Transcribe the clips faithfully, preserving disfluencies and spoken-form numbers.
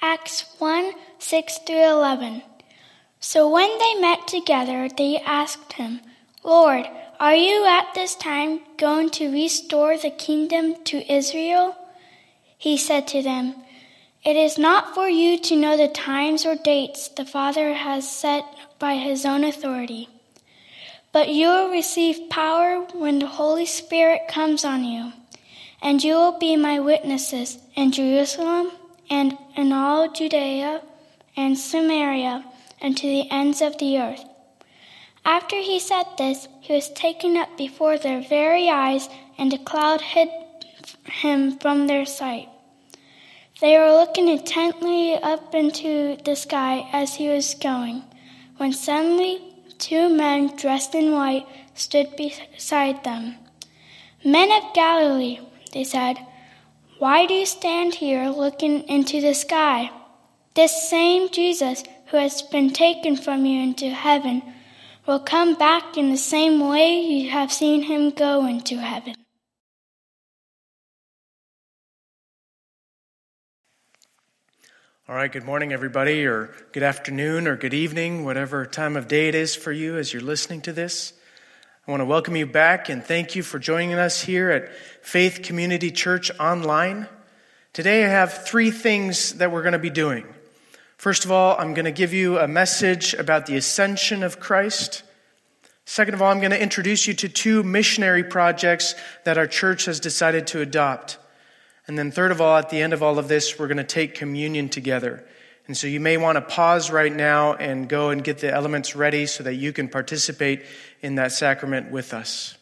Acts one, six through eleven. So when they met together, they asked him, Lord, are you at this time going to restore the kingdom to Israel? He said to them, It is not for you to know the times or dates the Father has set by his own authority. But you will receive power when the Holy Spirit comes on you, and you will be my witnesses in Jerusalem and in all Judea and Samaria and to the ends of the earth. After he said this, he was taken up before their very eyes, and a cloud hid him from their sight. They were looking intently up into the sky as he was going, when suddenly two men dressed in white stood beside them. Men of Galilee, they said, why do you stand here looking into the sky? This same Jesus who has been taken from you into heaven will come back in the same way you have seen him go into heaven. All right, good morning, everybody, or good afternoon, or good evening, whatever time of day it is for you as you're listening to this. I want to welcome you back and thank you for joining us here at Faith Community Church Online. Today I have three things that we're going to be doing. First of all, I'm going to give you a message about the ascension of Christ. Second of all, I'm going to introduce you to two missionary projects that our church has decided to adopt. And then third of all, at the end of all of this, we're going to take communion together. And so you may want to pause right now and go and get the elements ready so that you can participate in that sacrament with us.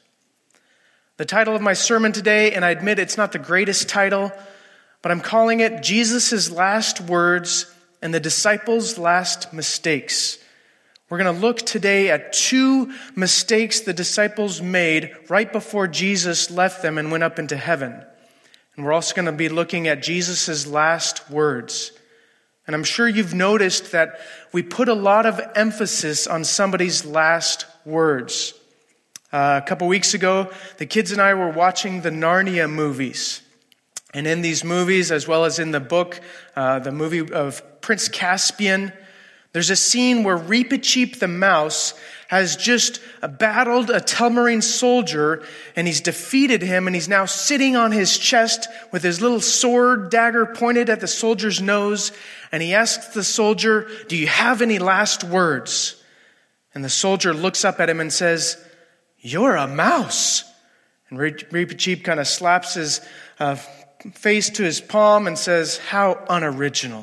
The title of my sermon today, and I admit it's not the greatest title, but I'm calling it Jesus' Last Words and the Disciples' Last Mistakes. We're going to look today at two mistakes the disciples made right before Jesus left them and went up into heaven. And we're also going to be looking at Jesus' last words. And I'm sure you've noticed that we put a lot of emphasis on somebody's last words. Uh, a couple weeks ago, the kids and I were watching the Narnia movies. And in these movies, as well as in the book, uh, the movie of Prince Caspian, there's a scene where Reepicheep the mouse has just battled a Telmarine soldier, and he's defeated him, and he's now sitting on his chest with his little sword dagger pointed at the soldier's nose, and he asks the soldier, do you have any last words? And the soldier looks up at him and says, you're a mouse. And Reepicheep kind of slaps his uh, face to his palm and says, how unoriginal.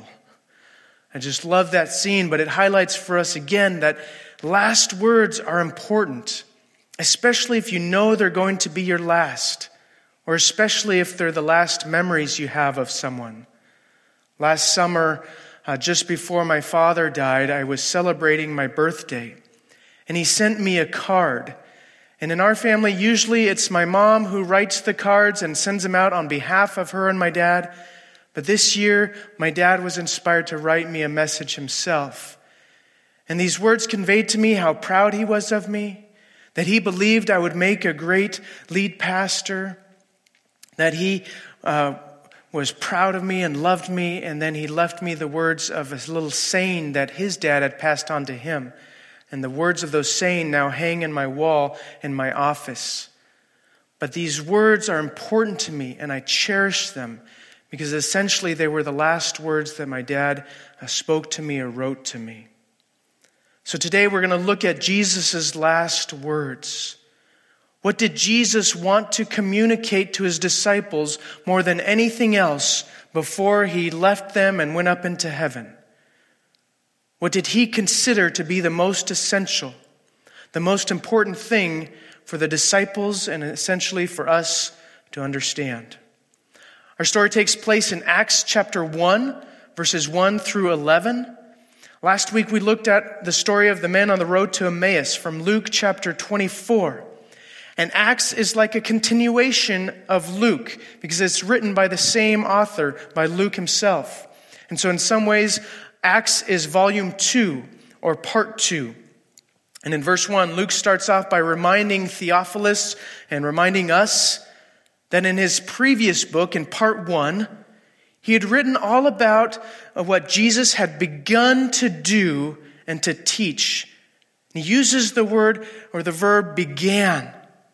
I just love that scene, but it highlights for us again that last words are important, especially if you know they're going to be your last, or especially if they're the last memories you have of someone. Last summer, uh, just before my father died, I was celebrating my birthday, and he sent me a card. And in our family, usually it's my mom who writes the cards and sends them out on behalf of her and my dad. But this year, my dad was inspired to write me a message himself. And these words conveyed to me how proud he was of me, that he believed I would make a great lead pastor, that he uh, was proud of me and loved me, and then he left me the words of a little saying that his dad had passed on to him. And the words of those saying now hang in my wall in my office. But these words are important to me, and I cherish them, because essentially they were the last words that my dad spoke to me or wrote to me. So today we're going to look at Jesus' last words. What did Jesus want to communicate to his disciples more than anything else before he left them and went up into heaven? What did he consider to be the most essential, the most important thing for the disciples and essentially for us to understand? Our story takes place in Acts chapter one, verses one through eleven. Last week we looked at the story of the men on the road to Emmaus from Luke chapter twenty-four. And Acts is like a continuation of Luke because it's written by the same author, by Luke himself. And so in some ways, Acts is volume two or part two. And in verse one, Luke starts off by reminding Theophilus and reminding us that in his previous book, in part one, He had written all about what Jesus had begun to do and to teach. He uses the word or the verb began.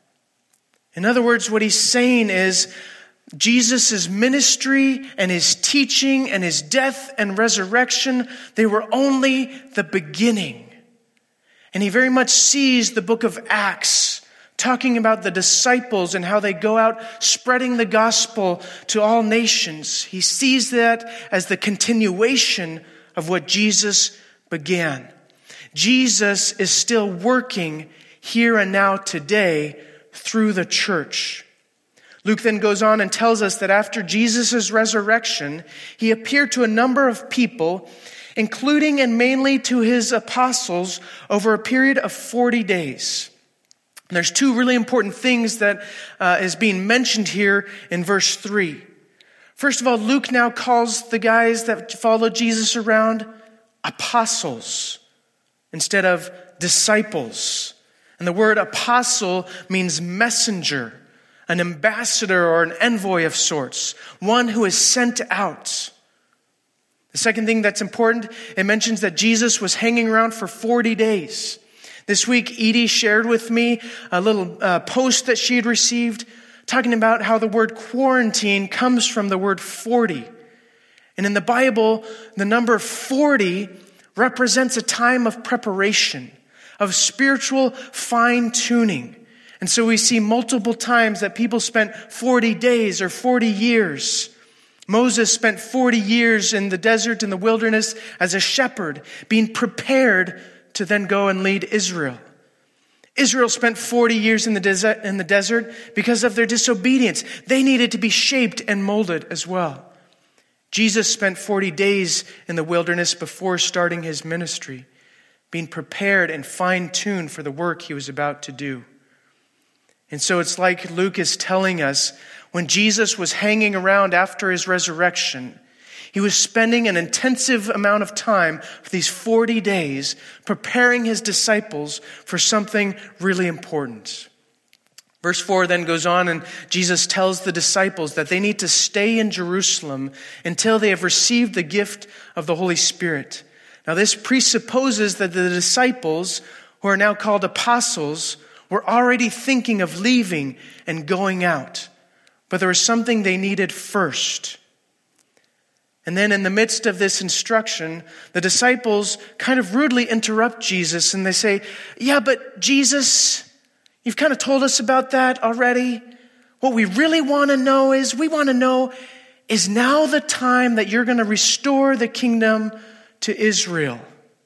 In other words, what he's saying is Jesus' ministry and his teaching and his death and resurrection, they were only the beginning. And he very much sees the book of Acts talking about the disciples and how they go out spreading the gospel to all nations. He sees that as the continuation of what Jesus began. Jesus is still working here and now today through the church. Luke then goes on and tells us that after Jesus' resurrection, he appeared to a number of people, including and mainly to his apostles, over a period of forty days. And there's two really important things that uh, is being mentioned here in verse three. First of all, Luke now calls the guys that followed Jesus around apostles instead of disciples. And the word apostle means messenger, an ambassador or an envoy of sorts, one who is sent out. The second thing that's important, it mentions that Jesus was hanging around for forty days. This week, Edie shared with me a little uh, post that she had received talking about how the word quarantine comes from the word forty. And in the Bible, the number forty represents a time of preparation, of spiritual fine-tuning. And so we see multiple times that people spent forty days or forty years. Moses spent forty years in the desert, in the wilderness, as a shepherd, being prepared to then go and lead Israel. Israel spent forty years in the desert, in the desert because of their disobedience. They needed to be shaped and molded as well. Jesus spent forty days in the wilderness before starting his ministry, being prepared and fine-tuned for the work he was about to do. And so it's like Luke is telling us, when Jesus was hanging around after his resurrection, he was spending an intensive amount of time for these forty days preparing his disciples for something really important. Verse four then goes on, and Jesus tells the disciples that they need to stay in Jerusalem until they have received the gift of the Holy Spirit. Now this presupposes that the disciples, who are now called apostles, were already thinking of leaving and going out. But there was something they needed first. And then in the midst of this instruction, the disciples kind of rudely interrupt Jesus and they say, yeah, but Jesus, you've kind of told us about that already. What we really want to know is, we want to know, is now the time that you're going to restore the kingdom to Israel?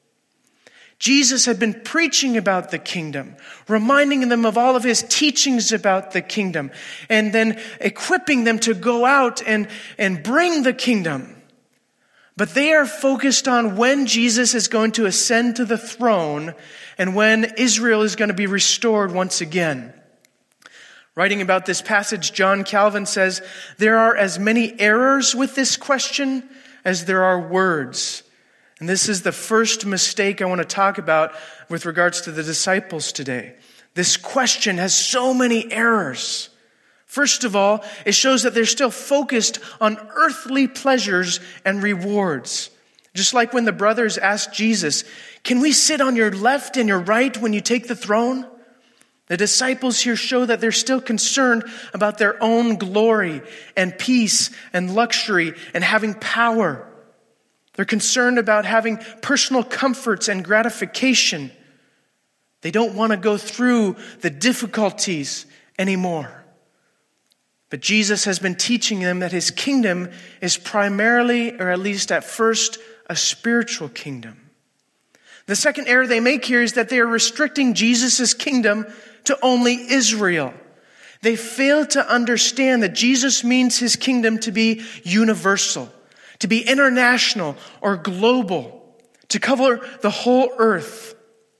Jesus had been preaching about the kingdom, reminding them of all of his teachings about the kingdom, and then equipping them to go out and, and bring the kingdom. But they are focused on when Jesus is going to ascend to the throne and when Israel is going to be restored once again. Writing about this passage, John Calvin says, there are as many errors with this question as there are words. And this is the first mistake I want to talk about with regards to the disciples today. This question has so many errors. First of all, it shows that they're still focused on earthly pleasures and rewards. Just like when the brothers asked Jesus, can we sit on your left and your right when you take the throne? The disciples here show that they're still concerned about their own glory and peace and luxury and having power. They're concerned about having personal comforts and gratification. They don't want to go through the difficulties anymore. But Jesus has been teaching them that his kingdom is primarily, or at least at first, a spiritual kingdom. The second error they make here is that they are restricting Jesus' kingdom to only Israel. They fail to understand that Jesus means his kingdom to be universal, to be international or global, to cover the whole earth.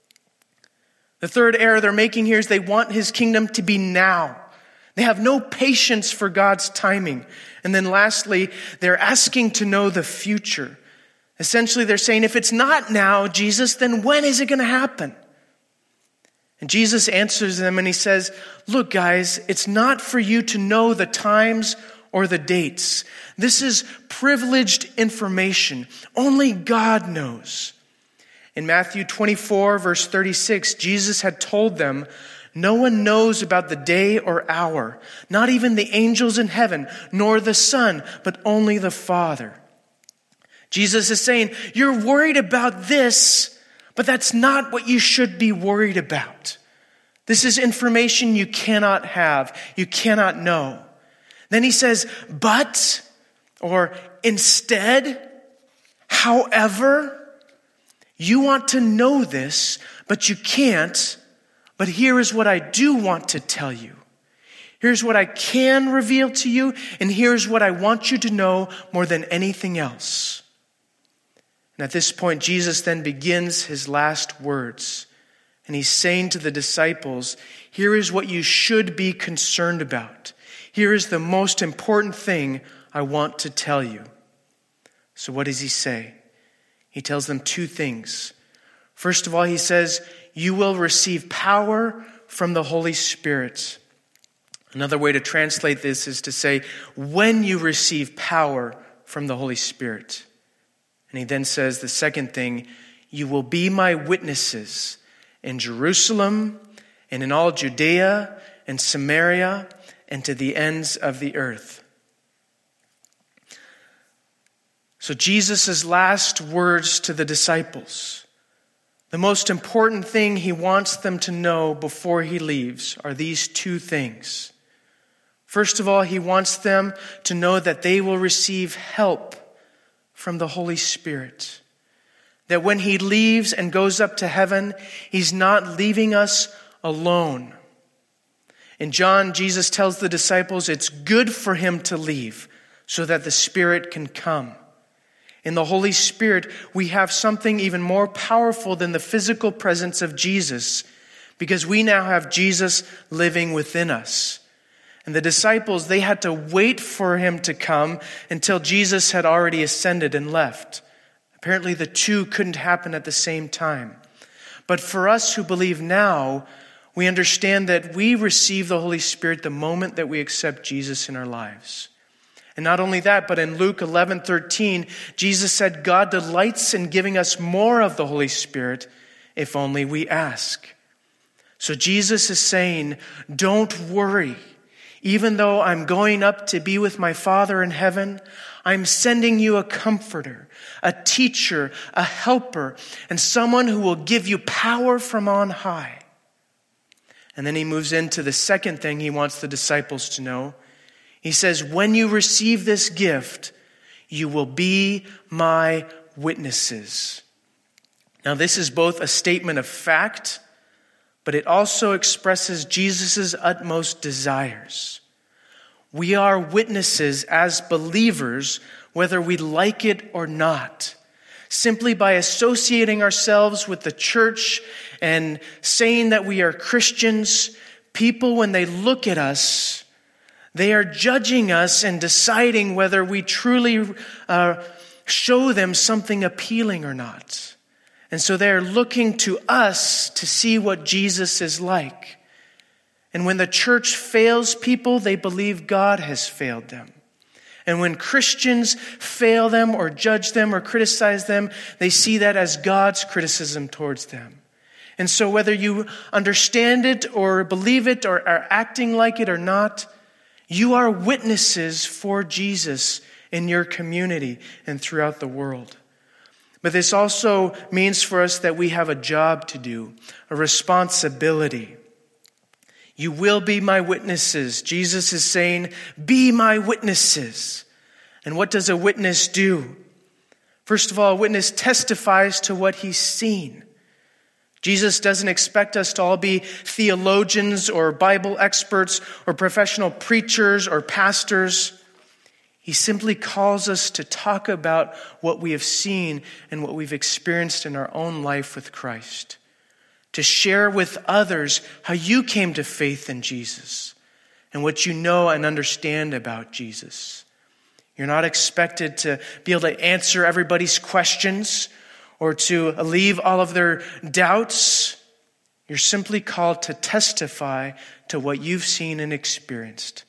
The third error they're making here is they want his kingdom to be now. They have no patience for God's timing. And then lastly, they're asking to know the future. Essentially, they're saying, if it's not now, Jesus, then when is it going to happen? And Jesus answers them and he says, look, guys, it's not for you to know the times or the dates. This is privileged information. Only God knows. In Matthew twenty-four, verse thirty-six, Jesus had told them, "No one knows about the day or hour, not even the angels in heaven, nor the Son, but only the Father." Jesus is saying, you're worried about this, but that's not what you should be worried about. This is information you cannot have, you cannot know. Then he says, but, or instead, however, you want to know this, but you can't. But here is what I do want to tell you. Here's what I can reveal to you, and here's what I want you to know more than anything else. And at this point, Jesus then begins his last words. And he's saying to the disciples, here is what you should be concerned about. Here is the most important thing I want to tell you. So what does he say? He tells them two things. First of all, he says, you will receive power from the Holy Spirit. Another way to translate this is to say, when you receive power from the Holy Spirit. And he then says the second thing, you will be my witnesses in Jerusalem and in all Judea and Samaria and to the ends of the earth. So Jesus' last words to the disciples, the most important thing he wants them to know before he leaves are these two things. First of all, he wants them to know that they will receive help from the Holy Spirit. That when he leaves and goes up to heaven, he's not leaving us alone. In John, Jesus tells the disciples it's good for him to leave so that the Spirit can come. In the Holy Spirit, we have something even more powerful than the physical presence of Jesus, because we now have Jesus living within us. And the disciples, they had to wait for him to come until Jesus had already ascended and left. Apparently the two couldn't happen at the same time. But for us who believe now, we understand that we receive the Holy Spirit the moment that we accept Jesus in our lives. And not only that, but in Luke eleven thirteen, Jesus said, God delights in giving us more of the Holy Spirit if only we ask. So Jesus is saying, don't worry. Even though I'm going up to be with my Father in heaven, I'm sending you a comforter, a teacher, a helper, and someone who will give you power from on high. And then he moves into the second thing he wants the disciples to know. He says, when you receive this gift, you will be my witnesses. Now, this is both a statement of fact, but it also expresses Jesus' utmost desires. We are witnesses as believers, whether we like it or not. Simply by associating ourselves with the church and saying that we are Christians, people, when they look at us, they are judging us and deciding whether we truly uh, show them something appealing or not. And so they're looking to us to see what Jesus is like. And when the church fails people, they believe God has failed them. And when Christians fail them or judge them or criticize them, they see that as God's criticism towards them. And so whether you understand it or believe it or are acting like it or not, you are witnesses for Jesus in your community and throughout the world. But this also means for us that we have a job to do, a responsibility. You will be my witnesses. Jesus is saying, be my witnesses. And what does a witness do? First of all, a witness testifies to what he's seen. Jesus doesn't expect us to all be theologians or Bible experts or professional preachers or pastors. He simply calls us to talk about what we have seen and what we've experienced in our own life with Christ. To share with others how you came to faith in Jesus and what you know and understand about Jesus. You're not expected to be able to answer everybody's questions or to alleviate all of their doubts. You're simply called to testify to what you've seen and experienced.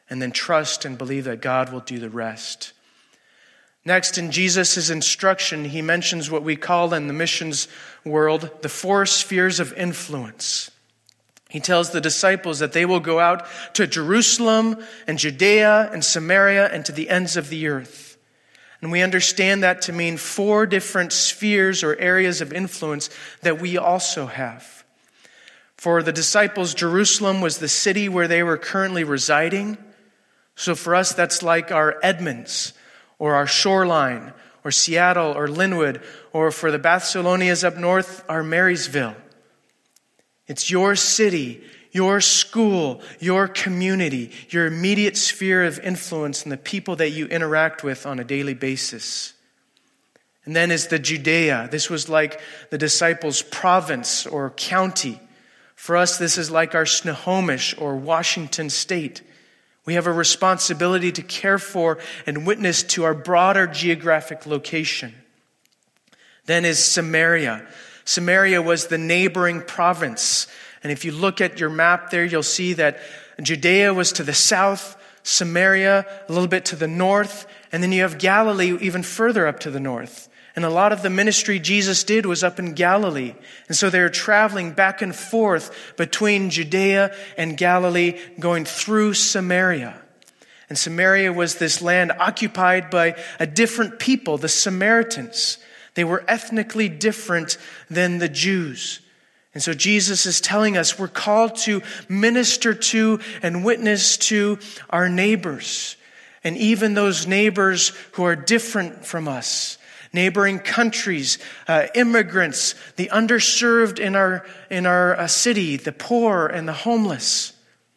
and then trust and believe that God will do the rest. Next, in Jesus' instruction, he mentions what we call in the missions world the four spheres of influence. He tells the disciples that they will go out to Jerusalem and Judea and Samaria and to the ends of the earth. And we understand that to mean four different spheres or areas of influence that we also have. For the disciples, Jerusalem was the city where they were currently residing. So for us, that's like our Edmonds or our Shoreline or Seattle or Linwood, or for the Barcelonias up north, our Marysville. It's your city, your school, your community, your immediate sphere of influence and the people that you interact with on a daily basis. And then is the Judea. This was like the disciples' province or county. For us, this is like our Snohomish or Washington state. We have a responsibility to care for and witness to our broader geographic location. Then is Samaria. Samaria was the neighboring province. And if you look at your map there, you'll see that Judea was to the south, Samaria a little bit to the north, and then you have Galilee even further up to the north. And a lot of the ministry Jesus did was up in Galilee. And so they were traveling back and forth between Judea and Galilee, going through Samaria. And Samaria was this land occupied by a different people, the Samaritans. They were ethnically different than the Jews. And so Jesus is telling us we're called to minister to and witness to our neighbors. And even those neighbors who are different from us. Neighboring countries, uh, immigrants, the underserved in our, in our uh, city, the poor and the homeless.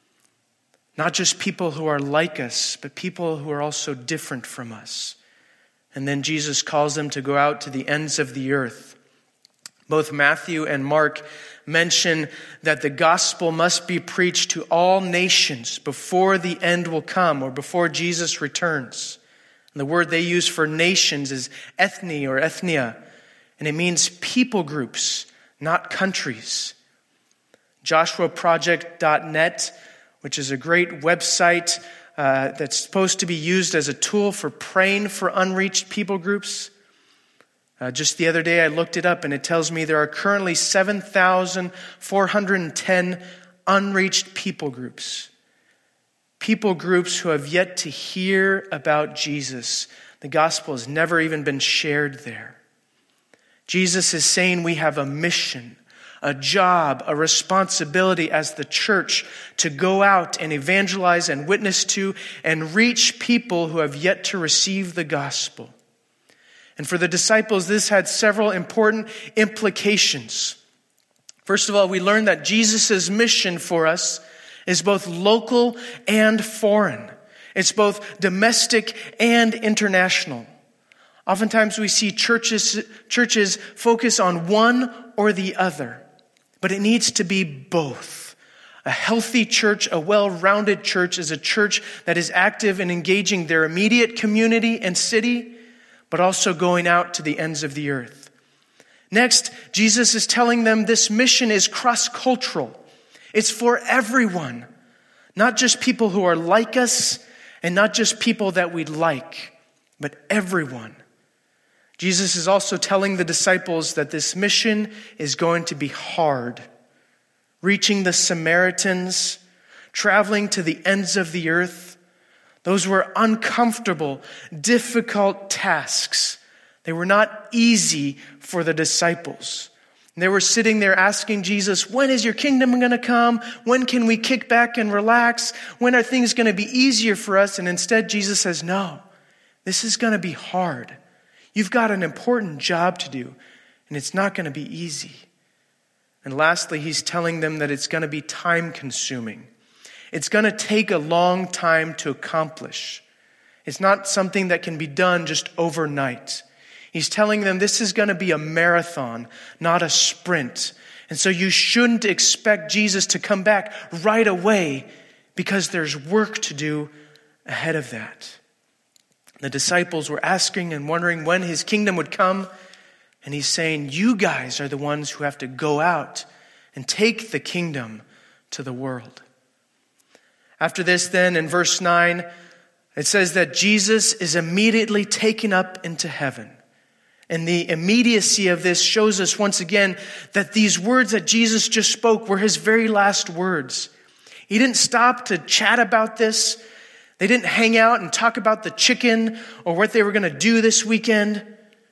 Not just people who are like us, but people who are also different from us. And then Jesus calls them to go out to the ends of the earth. Both Matthew and Mark mention that the gospel must be preached to all nations before the end will come or before Jesus returns. And the word they use for nations is ethne or ethnia, and it means people groups, not countries. Joshua Project dot net, which is a great website Uh, that's supposed to be used as a tool for praying for unreached people groups. Uh, just the other day I looked it up and it tells me there are currently seven thousand four hundred ten unreached people groups. People groups who have yet to hear about Jesus. The gospel has never even been shared there. Jesus is saying we have a mission, a job, a responsibility as the church to go out and evangelize and witness to and reach people who have yet to receive the gospel. And for the disciples, this had several important implications. First of all, we learned that Jesus' mission for us is both local and foreign. It's both domestic and international. Oftentimes we see churches, churches focus on one or the other. But it needs to be both. A healthy church, a well-rounded church, is a church that is active in engaging their immediate community and city, but also going out to the ends of the earth. Next, Jesus is telling them this mission is cross-cultural. It's for everyone, not just people who are like us and not just people that we like, but everyone. Jesus is also telling the disciples that this mission is going to be hard. Reaching the Samaritans, traveling to the ends of the earth, those were uncomfortable, difficult tasks. They were not easy for the disciples. They were sitting there asking Jesus, when is your kingdom going to come? When can we kick back and relax? When are things going to be easier for us? And instead Jesus says, no, this is going to be hard. You've got an important job to do, and it's not going to be easy. And lastly, he's telling them that it's going to be time-consuming. It's going to take a long time to accomplish. It's not something that can be done just overnight. He's telling them this is going to be a marathon, not a sprint. And so you shouldn't expect Jesus to come back right away because there's work to do ahead of that. The disciples were asking and wondering when his kingdom would come. And he's saying, you guys are the ones who have to go out and take the kingdom to the world. After this then, in verse nine, it says that Jesus is immediately taken up into heaven. And the immediacy of this shows us once again that these words that Jesus just spoke were his very last words. He didn't stop to chat about this. They didn't hang out and talk about the chicken or what they were going to do this weekend.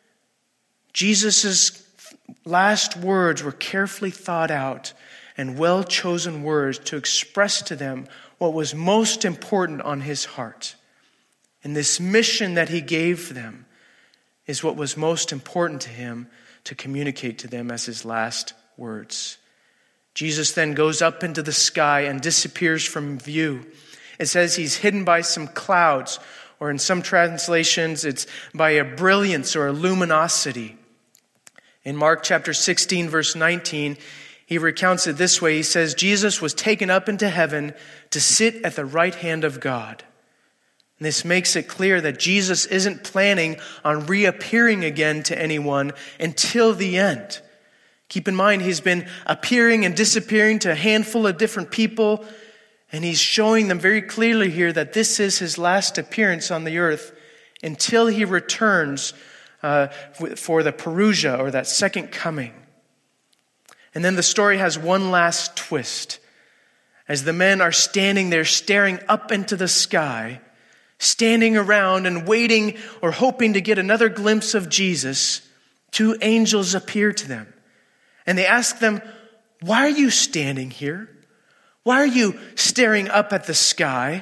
Jesus' last words were carefully thought out and well-chosen words to express to them what was most important on his heart. And this mission that he gave them is what was most important to him to communicate to them as his last words. Jesus then goes up into the sky and disappears from view. It says he's hidden by some clouds, or in some translations, it's by a brilliance or a luminosity. In Mark chapter sixteen, verse nineteen, he recounts it this way. He says, Jesus was taken up into heaven to sit at the right hand of God. And this makes it clear that Jesus isn't planning on reappearing again to anyone until the end. Keep in mind, he's been appearing and disappearing to a handful of different people, and he's showing them very clearly here that this is his last appearance on the earth until he returns uh, for the Parousia, or that second coming. And then the story has one last twist. As the men are standing there staring up into the sky, standing around and waiting or hoping to get another glimpse of Jesus, two angels appear to them. And they ask them, "Why are you standing here? Why are you staring up at the sky?"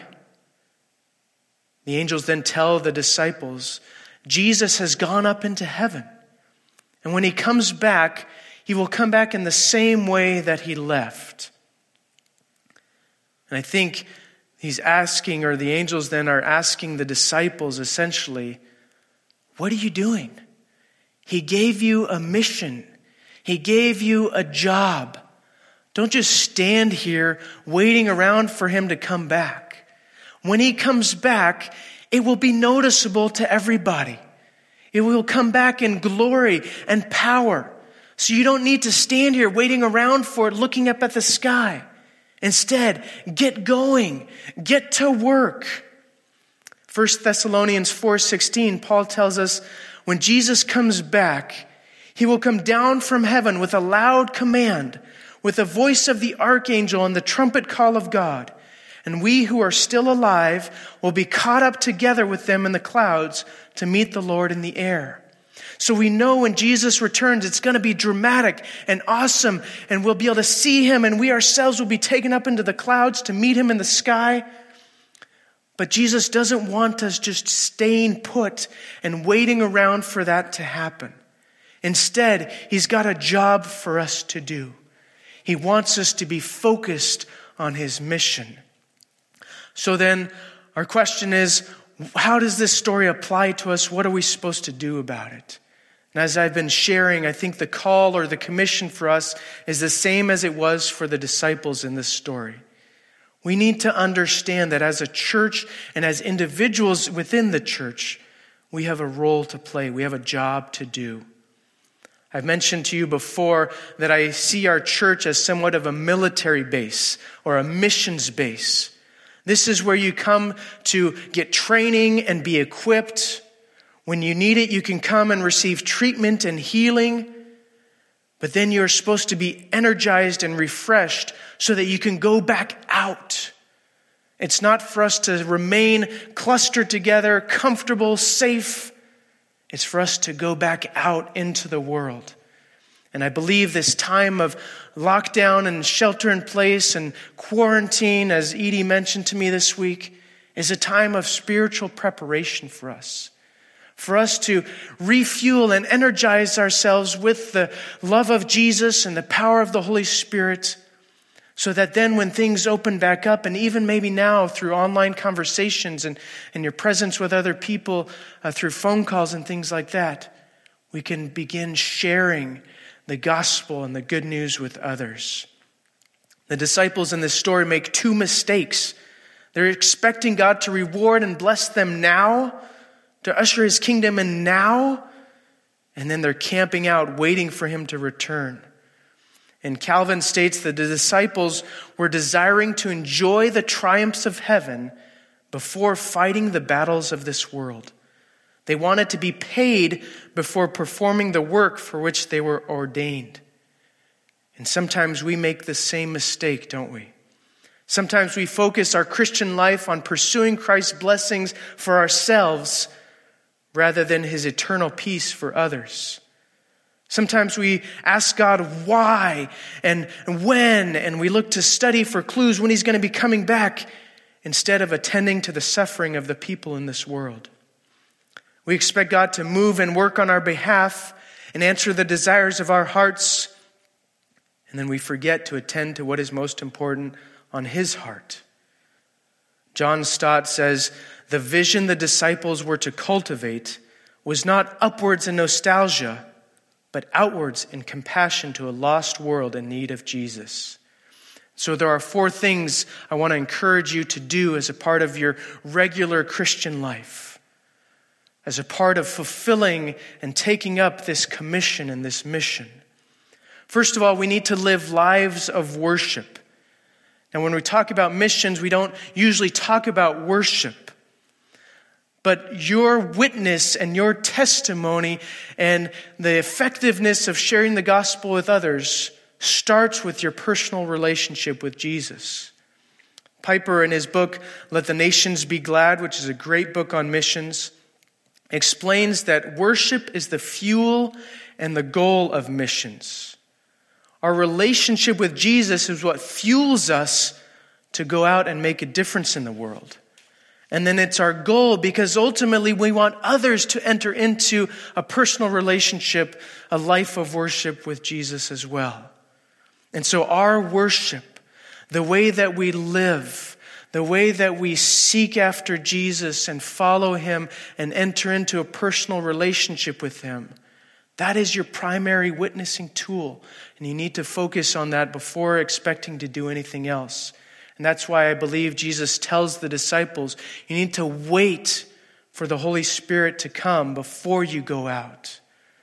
The angels then tell the disciples, Jesus has gone up into heaven. And when he comes back, he will come back in the same way that he left. And I think he's asking, or the angels then are asking the disciples essentially, what are you doing? He gave you a mission. He gave you a job. Don't just stand here waiting around for him to come back. When he comes back, it will be noticeable to everybody. It will come back in glory and power. So you don't need to stand here waiting around for it, looking up at the sky. Instead, get going. Get to work. First Thessalonians four sixteen, Paul tells us, when Jesus comes back, he will come down from heaven with a loud command, with the voice of the archangel and the trumpet call of God. And we who are still alive will be caught up together with them in the clouds to meet the Lord in the air. So we know when Jesus returns, it's going to be dramatic and awesome, and we'll be able to see him, and we ourselves will be taken up into the clouds to meet him in the sky. But Jesus doesn't want us just staying put and waiting around for that to happen. Instead, he's got a job for us to do. He wants us to be focused on his mission. So then, our question is, how does this story apply to us? What are we supposed to do about it? And as I've been sharing, I think the call or the commission for us is the same as it was for the disciples in this story. We need to understand that as a church and as individuals within the church, we have a role to play. We have a job to do. I've mentioned to you before that I see our church as somewhat of a military base or a missions base. This is where you come to get training and be equipped. When you need it, you can come and receive treatment and healing. But then you're supposed to be energized and refreshed so that you can go back out. It's not for us to remain clustered together, comfortable, safe. It's for us to go back out into the world. And I believe this time of lockdown and shelter in place and quarantine, as Edie mentioned to me this week, is a time of spiritual preparation for us. For us to refuel and energize ourselves with the love of Jesus and the power of the Holy Spirit, so that then when things open back up, and even maybe now through online conversations and, and your presence with other people uh, through phone calls and things like that, we can begin sharing the gospel and the good news with others. The disciples in this story make two mistakes. They're expecting God to reward and bless them now, to usher his kingdom in now, and then they're camping out, waiting for him to return. And Calvin states that the disciples were desiring to enjoy the triumphs of heaven before fighting the battles of this world. They wanted to be paid before performing the work for which they were ordained. And sometimes we make the same mistake, don't we? Sometimes we focus our Christian life on pursuing Christ's blessings for ourselves rather than his eternal peace for others. Sometimes we ask God why and when, and we look to study for clues when he's going to be coming back instead of attending to the suffering of the people in this world. We expect God to move and work on our behalf and answer the desires of our hearts, and then we forget to attend to what is most important on his heart. John Stott says, the vision the disciples were to cultivate was not upwards in nostalgia, but outwards in compassion to a lost world in need of Jesus. So there are four things I want to encourage you to do as a part of your regular Christian life, as a part of fulfilling and taking up this commission and this mission. First of all, we need to live lives of worship. And when we talk about missions, we don't usually talk about worship. But your witness and your testimony and the effectiveness of sharing the gospel with others starts with your personal relationship with Jesus. Piper, in his book, Let the Nations Be Glad, which is a great book on missions, explains that worship is the fuel and the goal of missions. Our relationship with Jesus is what fuels us to go out and make a difference in the world. And then it's our goal because ultimately we want others to enter into a personal relationship, a life of worship with Jesus as well. And so our worship, the way that we live, the way that we seek after Jesus and follow him and enter into a personal relationship with him, that is your primary witnessing tool. And you need to focus on that before expecting to do anything else. And that's why I believe Jesus tells the disciples, you need to wait for the Holy Spirit to come before you go out.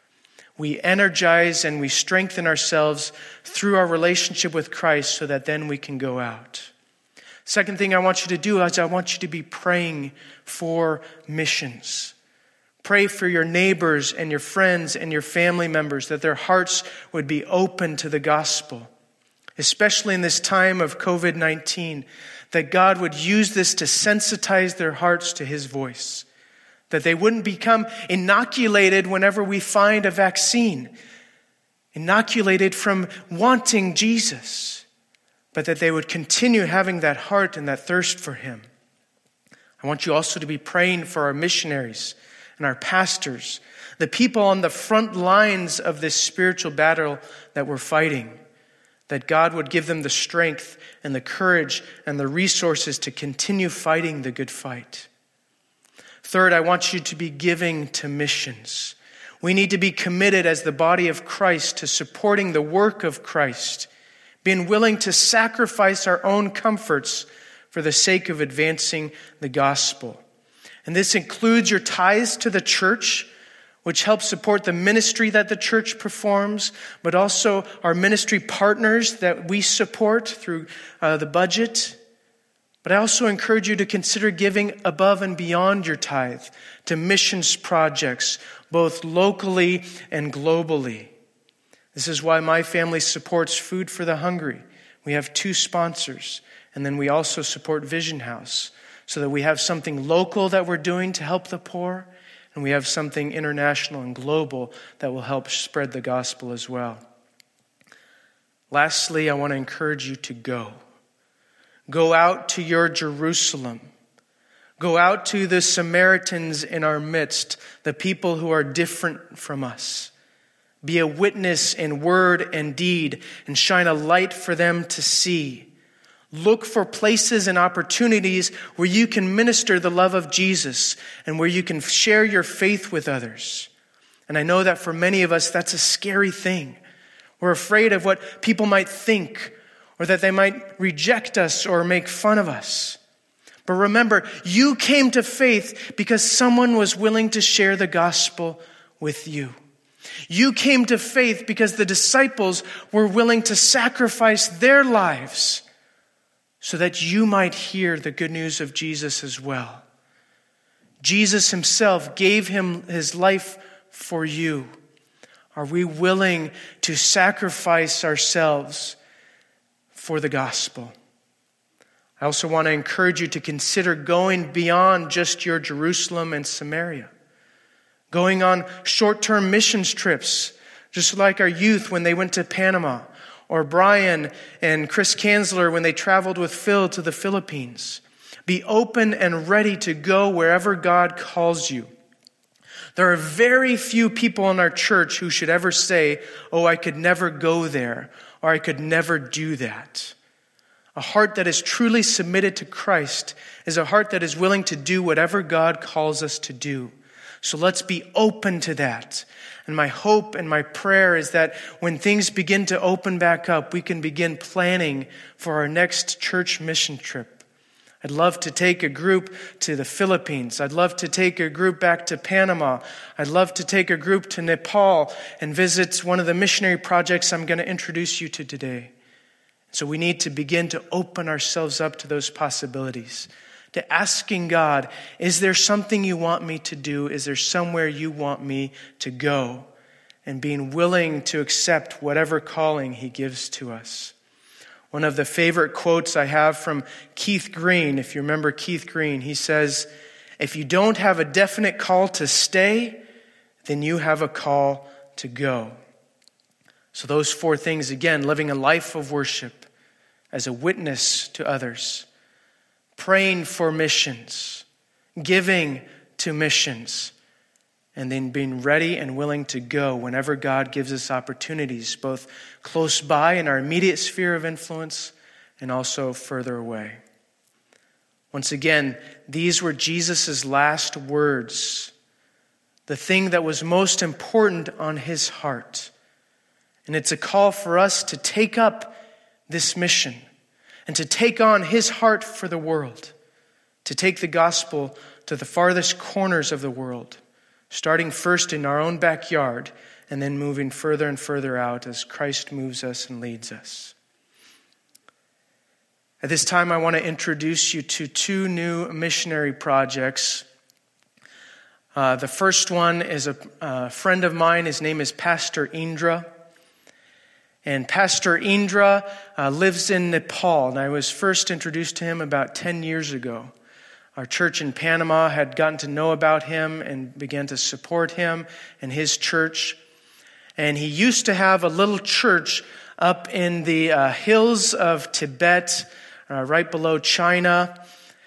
We energize and we strengthen ourselves through our relationship with Christ so that then we can go out. Second thing I want you to do is I want you to be praying for missions. Pray for your neighbors and your friends and your family members that their hearts would be open to the gospel. Especially in this time of covid nineteen, that God would use this to sensitize their hearts to his voice. That they wouldn't become inoculated whenever we find a vaccine, inoculated from wanting Jesus, but that they would continue having that heart and that thirst for him. I want you also to be praying for our missionaries and our pastors, the people on the front lines of this spiritual battle that we're fighting. That God would give them the strength and the courage and the resources to continue fighting the good fight. Third, I want you to be giving to missions. We need to be committed as the body of Christ to supporting the work of Christ, being willing to sacrifice our own comforts for the sake of advancing the gospel. And this includes your tithes to the church, which helps support the ministry that the church performs, but also our ministry partners that we support through uh, the budget. But I also encourage you to consider giving above and beyond your tithe to missions projects, both locally and globally. This is why my family supports Food for the Hungry. We have two sponsors, and then we also support Vision House, so that we have something local that we're doing to help the poor, and we have something international and global that will help spread the gospel as well. Lastly, I want to encourage you to go. Go out to your Jerusalem. Go out to the Samaritans in our midst, the people who are different from us. Be a witness in word and deed and shine a light for them to see. Look for places and opportunities where you can minister the love of Jesus and where you can share your faith with others. And I know that for many of us, that's a scary thing. We're afraid of what people might think, or that they might reject us or make fun of us. But remember, you came to faith because someone was willing to share the gospel with you. You came to faith because the disciples were willing to sacrifice their lives so that you might hear the good news of Jesus as well. Jesus himself gave him his life for you. Are we willing to sacrifice ourselves for the gospel? I also want to encourage you to consider going beyond just your Jerusalem and Samaria. Going on short-term missions trips, just like our youth when they went to Panama, or Brian and Chris Kanzler when they traveled with Phil to the Philippines. Be open and ready to go wherever God calls you. There are very few people in our church who should ever say, oh, I could never go there, or I could never do that. A heart that is truly submitted to Christ is a heart that is willing to do whatever God calls us to do. So let's be open to that. And my hope and my prayer is that when things begin to open back up, we can begin planning for our next church mission trip. I'd love to take a group to the Philippines. I'd love to take a group back to Panama. I'd love to take a group to Nepal and visit one of the missionary projects I'm going to introduce you to today. So we need to begin to open ourselves up to those possibilities, to asking God, is there something you want me to do? Is there somewhere you want me to go? And being willing to accept whatever calling he gives to us. One of the favorite quotes I have from Keith Green, if you remember Keith Green, he says, if you don't have a definite call to stay, then you have a call to go. So those four things, again, living a life of worship as a witness to others, praying for missions, giving to missions, and then being ready and willing to go whenever God gives us opportunities, both close by in our immediate sphere of influence and also further away. Once again, these were Jesus' last words, the thing that was most important on his heart. And it's a call for us to take up this mission and to take on his heart for the world, to take the gospel to the farthest corners of the world, starting first in our own backyard and then moving further and further out as Christ moves us and leads us. At this time, I want to introduce you to two new missionary projects. Uh, the first one is a, a friend of mine. His name is Pastor Indra. And Pastor Indra uh, lives in Nepal, and I was first introduced to him about ten years ago. Our church in Panama had gotten to know about him and began to support him and his church. And he used to have a little church up in the uh, hills of Tibet, uh, right below China.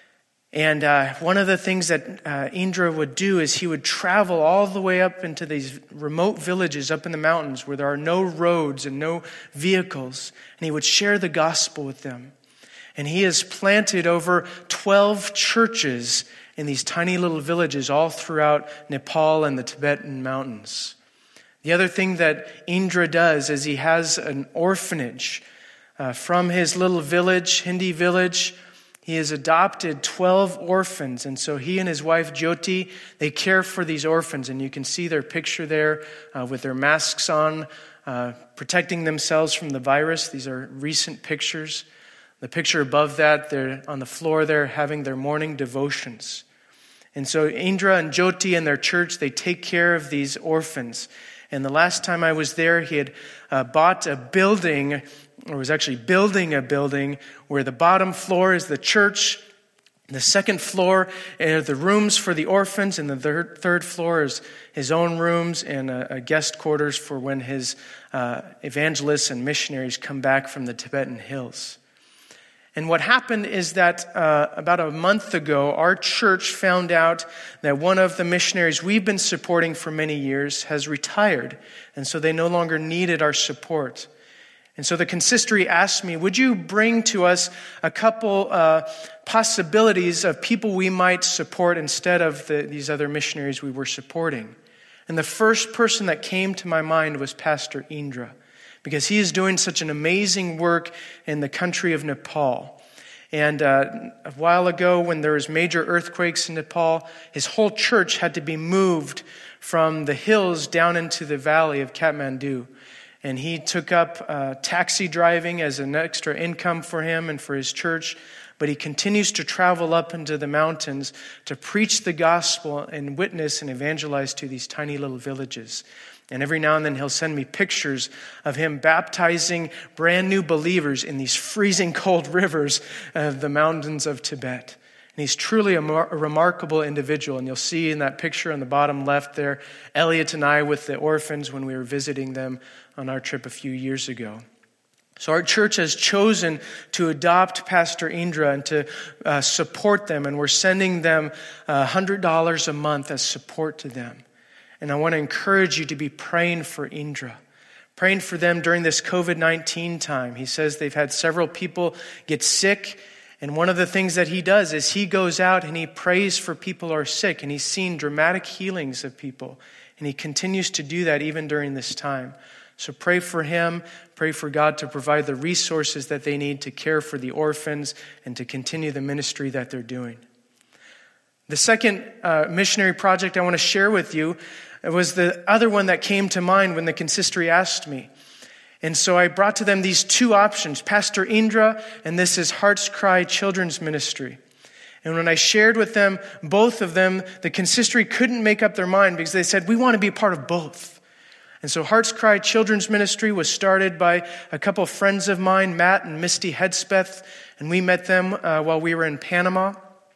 And uh, one of the things that uh, Indra would do is he would travel all the way up into these remote villages up in the mountains where there are no roads and no vehicles. And he would share the gospel with them. And he has planted over twelve churches in these tiny little villages all throughout Nepal and the Tibetan mountains. The other thing that Indra does is he has an orphanage. Uh, from his little village, Hindi village, he has adopted twelve orphans. And so he and his wife Jyoti, they care for these orphans. And you can see their picture there uh, with their masks on, uh, protecting themselves from the virus. These are recent pictures. The picture above that, they're on the floor there having their morning devotions. And so Indra and Jyoti and their church, they take care of these orphans. And the last time I was there, he had uh, bought a building, or was actually building a building, where the bottom floor is the church, the second floor are the rooms for the orphans, and the third, third floor is his own rooms and a, a guest quarters for when his uh, evangelists and missionaries come back from the Tibetan hills. And what happened is that uh, about a month ago, our church found out that one of the missionaries we've been supporting for many years has retired. And so they no longer needed our support. And so the consistory asked me, would you bring to us a couple uh, possibilities of people we might support instead of the, these other missionaries we were supporting? And the first person that came to my mind was Pastor Indra, because he is doing such an amazing work in the country of Nepal. And uh, a while ago, when there was major earthquakes in Nepal, his whole church had to be moved from the hills down into the valley of Kathmandu. And he took up uh, taxi driving as an extra income for him and for his church. But he continues to travel up into the mountains to preach the gospel and witness and evangelize to these tiny little villages. And every now and then he'll send me pictures of him baptizing brand new believers in these freezing cold rivers of the mountains of Tibet. And he's truly a, mar- a remarkable individual. And you'll see in that picture on the bottom left there, Elliot and I with the orphans when we were visiting them on our trip a few years ago. So our church has chosen to adopt Pastor Indra and to uh, support them. And we're sending them uh, one hundred dollars a month as support to them. And I want to encourage you to be praying for Indra, praying for them during this covid nineteen time. He says they've had several people get sick. And one of the things that he does is he goes out and he prays for people who are sick. And he's seen dramatic healings of people. And he continues to do that even during this time. So pray for him. Pray for God to provide the resources that they need to care for the orphans and to continue the ministry that they're doing. The second uh, missionary project I want to share with you was the other one that came to mind when the consistory asked me. And so I brought to them these two options, Pastor Indra, and this is Heart's Cry Children's Ministry. And when I shared with them both of them, the consistory couldn't make up their mind because they said, we want to be a part of both. And so Heart's Cry Children's Ministry was started by a couple of friends of mine, Matt and Misty Hedspeth, and we met them uh, while we were in Panama.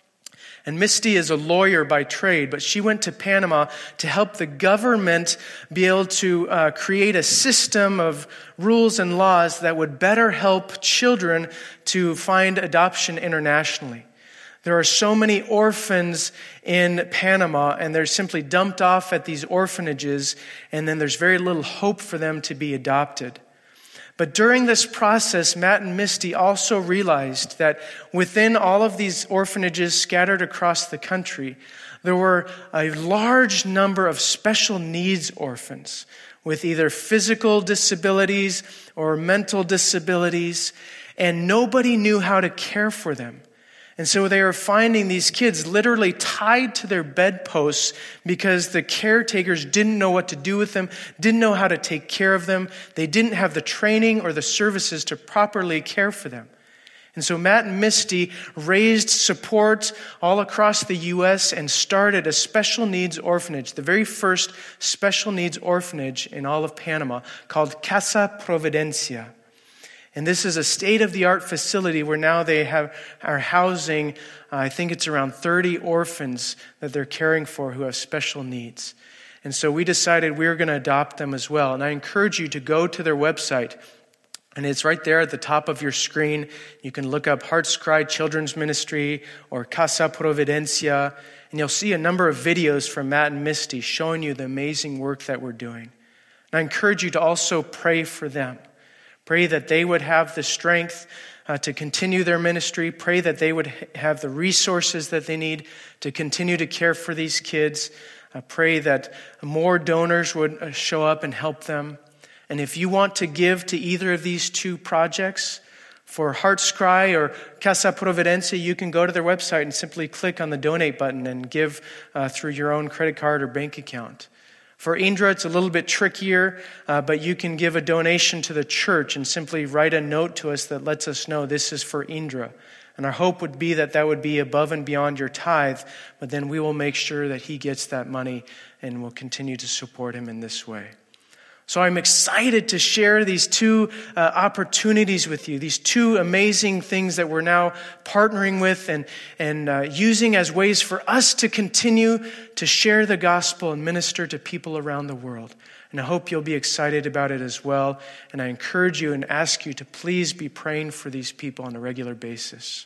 And Misty is a lawyer by trade, but she went to Panama to help the government be able to uh, create a system of rules and laws that would better help children to find adoption internationally. There are so many orphans in Panama, and they're simply dumped off at these orphanages, and then there's very little hope for them to be adopted. But during this process, Matt and Misty also realized that within all of these orphanages scattered across the country, there were a large number of special needs orphans with either physical disabilities or mental disabilities, and nobody knew how to care for them. And so they were finding these kids literally tied to their bedposts because the caretakers didn't know what to do with them, didn't know how to take care of them. They didn't have the training or the services to properly care for them. And so Matt and Misty raised support all across the U S and started a special needs orphanage, the very first special needs orphanage in all of Panama, called Casa Providencia. And this is a state-of-the-art facility where now they have are housing, uh, I think it's around thirty orphans that they're caring for who have special needs. And so we decided we were going to adopt them as well. And I encourage you to go to their website. And it's right there at the top of your screen. You can look up Heart's Cry Children's Ministry or Casa Providencia. And you'll see a number of videos from Matt and Misty showing you the amazing work that we're doing. And I encourage you to also pray for them. Pray that they would have the strength uh, to continue their ministry. Pray that they would ha- have the resources that they need to continue to care for these kids. Uh, pray that more donors would uh, show up and help them. And if you want to give to either of these two projects, for Heart's Cry or Casa Providencia, you can go to their website and simply click on the donate button and give uh, through your own credit card or bank account. For Indra, it's a little bit trickier, uh, but you can give a donation to the church and simply write a note to us that lets us know this is for Indra. And our hope would be that that would be above and beyond your tithe, but then we will make sure that he gets that money and will continue to support him in this way. So I'm excited to share these two uh, opportunities with you, these two amazing things that we're now partnering with and, and uh, using as ways for us to continue to share the gospel and minister to people around the world. And I hope you'll be excited about it as well. And I encourage you and ask you to please be praying for these people on a regular basis.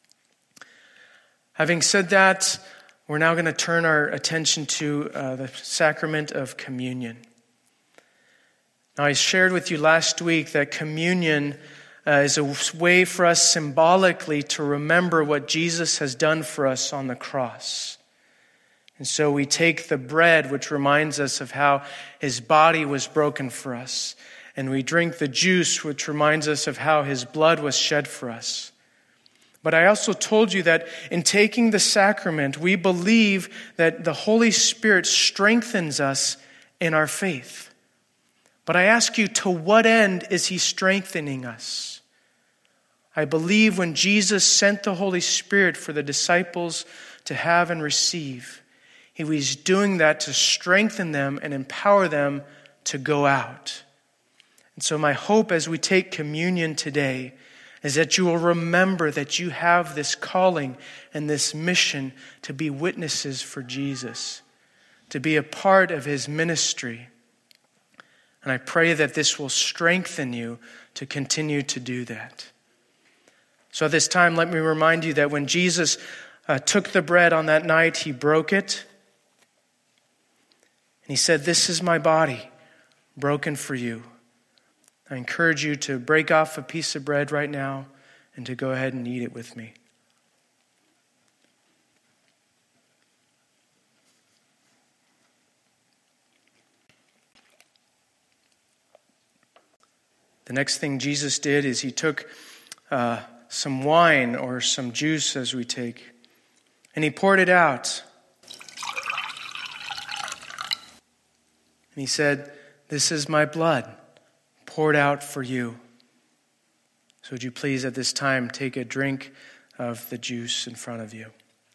Having said that, we're now going to turn our attention to uh, the sacrament of communion. Now, I shared with you last week that communion uh, is a way for us symbolically to remember what Jesus has done for us on the cross. And so we take the bread, which reminds us of how his body was broken for us. And we drink the juice, which reminds us of how his blood was shed for us. But I also told you that in taking the sacrament, we believe that the Holy Spirit strengthens us in our faith. But I ask you, to what end is he strengthening us? I believe when Jesus sent the Holy Spirit for the disciples to have and receive, he was doing that to strengthen them and empower them to go out. And so my hope as we take communion today is that you will remember that you have this calling and this mission to be witnesses for Jesus, to be a part of his ministry. And I pray that this will strengthen you to continue to do that. So at this time, let me remind you that when Jesus uh, took the bread on that night, he broke it. And he said, "This is my body broken for you." I encourage you to break off a piece of bread right now and to go ahead and eat it with me. The next thing Jesus did is he took uh, some wine or some juice as we take, and he poured it out. And he said, "This is my blood poured out for you." So would you please at this time take a drink of the juice in front of you.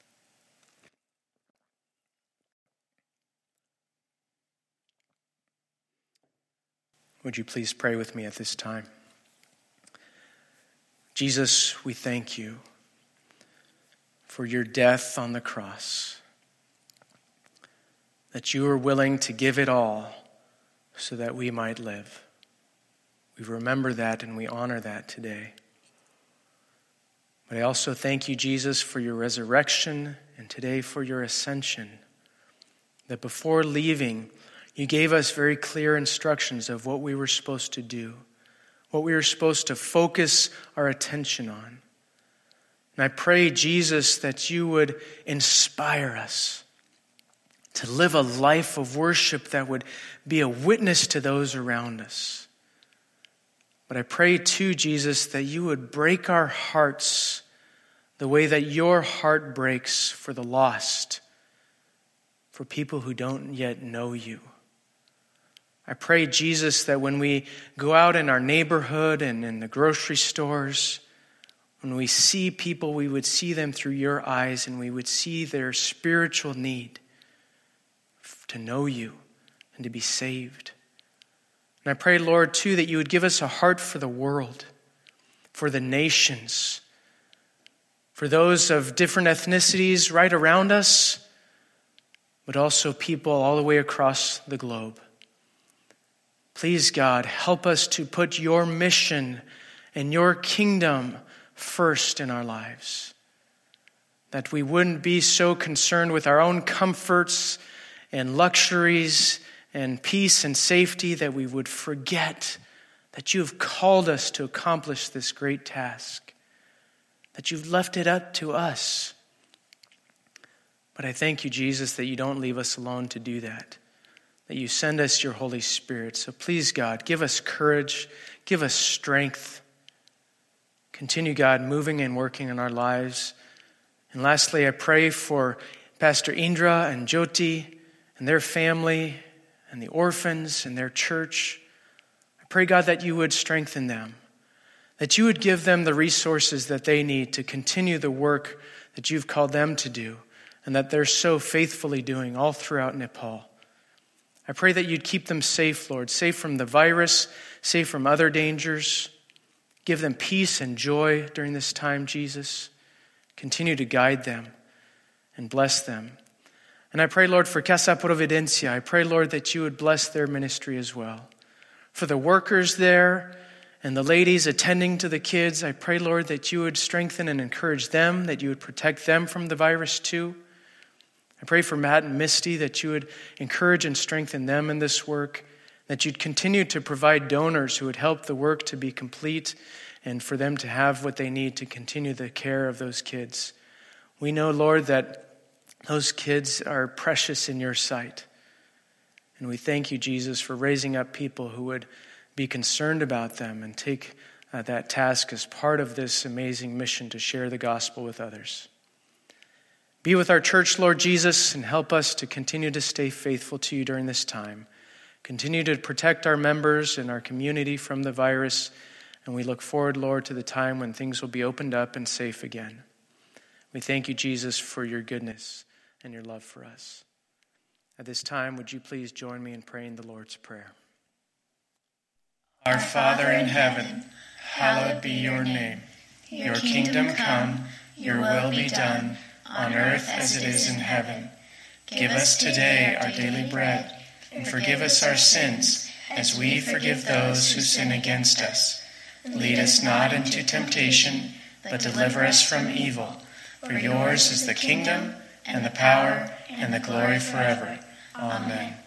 Would you please pray with me at this time? Jesus, we thank you for your death on the cross, that you are willing to give it all so that we might live. We remember that and we honor that today. But I also thank you, Jesus, for your resurrection and today for your ascension, that before leaving, you gave us very clear instructions of what we were supposed to do, what we were supposed to focus our attention on. And I pray, Jesus, that you would inspire us to live a life of worship that would be a witness to those around us. But I pray too, Jesus, that you would break our hearts the way that your heart breaks for the lost, for people who don't yet know you. I pray, Jesus, that when we go out in our neighborhood and in the grocery stores, when we see people, we would see them through your eyes and we would see their spiritual need to know you and to be saved. And I pray, Lord, too, that you would give us a heart for the world, for the nations, for those of different ethnicities right around us, but also people all the way across the globe. Please, God, help us to put your mission and your kingdom first in our lives, that we wouldn't be so concerned with our own comforts and luxuries and peace and safety that we would forget that you have called us to accomplish this great task, that you've left it up to us. But I thank you, Jesus, that you don't leave us alone to do that, that you send us your Holy Spirit. So please, God, give us courage, give us strength. Continue, God, moving and working in our lives. And lastly, I pray for Pastor Indra and Jyoti and their family and the orphans and their church. I pray, God, that you would strengthen them, that you would give them the resources that they need to continue the work that you've called them to do and that they're so faithfully doing all throughout Nepal. I pray that you'd keep them safe, Lord, safe from the virus, safe from other dangers. Give them peace and joy during this time, Jesus. Continue to guide them and bless them. And I pray, Lord, for Casa Providencia. I pray, Lord, that you would bless their ministry as well. For the workers there and the ladies attending to the kids, I pray, Lord, that you would strengthen and encourage them, that you would protect them from the virus too. I pray for Matt and Misty that you would encourage and strengthen them in this work, that you'd continue to provide donors who would help the work to be complete and for them to have what they need to continue the care of those kids. We know, Lord, that those kids are precious in your sight. And we thank you, Jesus, for raising up people who would be concerned about them and take uh, that task as part of this amazing mission to share the gospel with others. Be with our church, Lord Jesus, and help us to continue to stay faithful to you during this time. Continue to protect our members and our community from the virus, and we look forward, Lord, to the time when things will be opened up and safe again. We thank you, Jesus, for your goodness and your love for us. At this time, would you please join me in praying the Lord's Prayer? Our Father in heaven, hallowed be your name. Your kingdom come, your will be done, on earth as it is in heaven. Give us today our daily bread, and forgive us our sins, as we forgive those who sin against us. Lead us not into temptation, but deliver us from evil. For yours is the kingdom, and the power, and the glory forever. Amen.